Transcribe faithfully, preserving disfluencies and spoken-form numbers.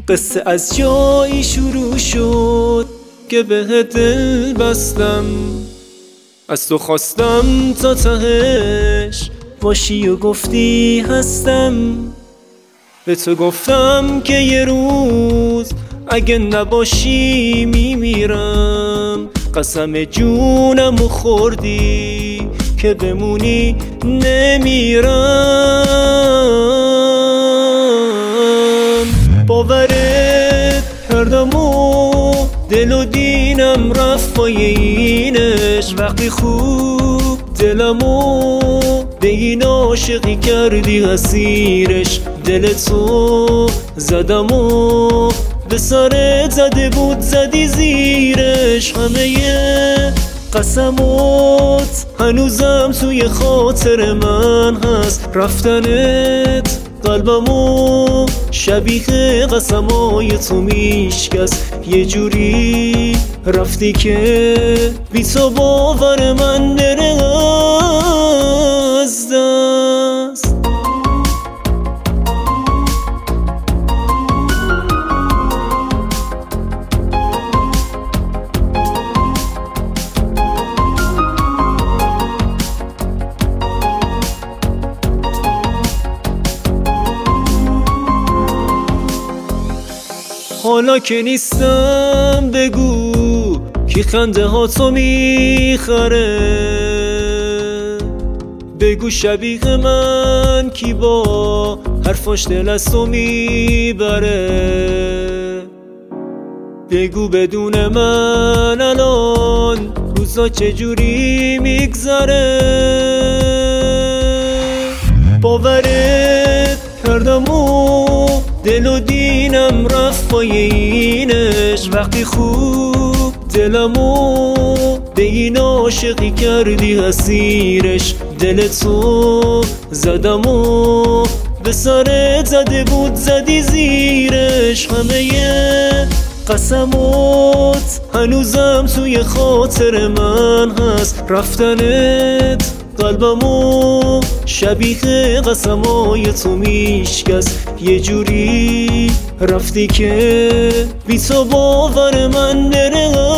قصه از جایی شروع شد که به دل بستم، از تو خواستم تا تهش باشی و گفتی هستم. به تو گفتم که یه روز اگه نباشی میمیرم، قسم جونمو خوردی که بمونی نمیرم. باورت کردم و دل و دینم رفت پای اینش، وقتی خوب دلمو به این عاشقی کردی اسیرش. دل تو زدم و به سرت زده بود زدی زیرش. همه قسمات هنوزم توی خاطر من هست، رفتنت قلبمو شبیه قسمای تو میشکست. یه جوری رفتی که بی تو باور من نره از دست. حالا که نیستم بگو کی خنده ها تو میخره، بگو شبیه من کی با حرفاش دل از تو میبره. بگو بدون من الان روزا چجوری میگذره. باورت کردم و دل و دینم رفت پای اینش، وقتی خوب دلمو به این عاشقی کردی اسیرش. دل تو زدم و به سرت زده بود زدی زیرش. همه قسمات هنوزم توی خاطر من هست، رفتنت قلبمو شبیه قسمای تو میشکست. یه جوری رفتی که بی تو باور من نره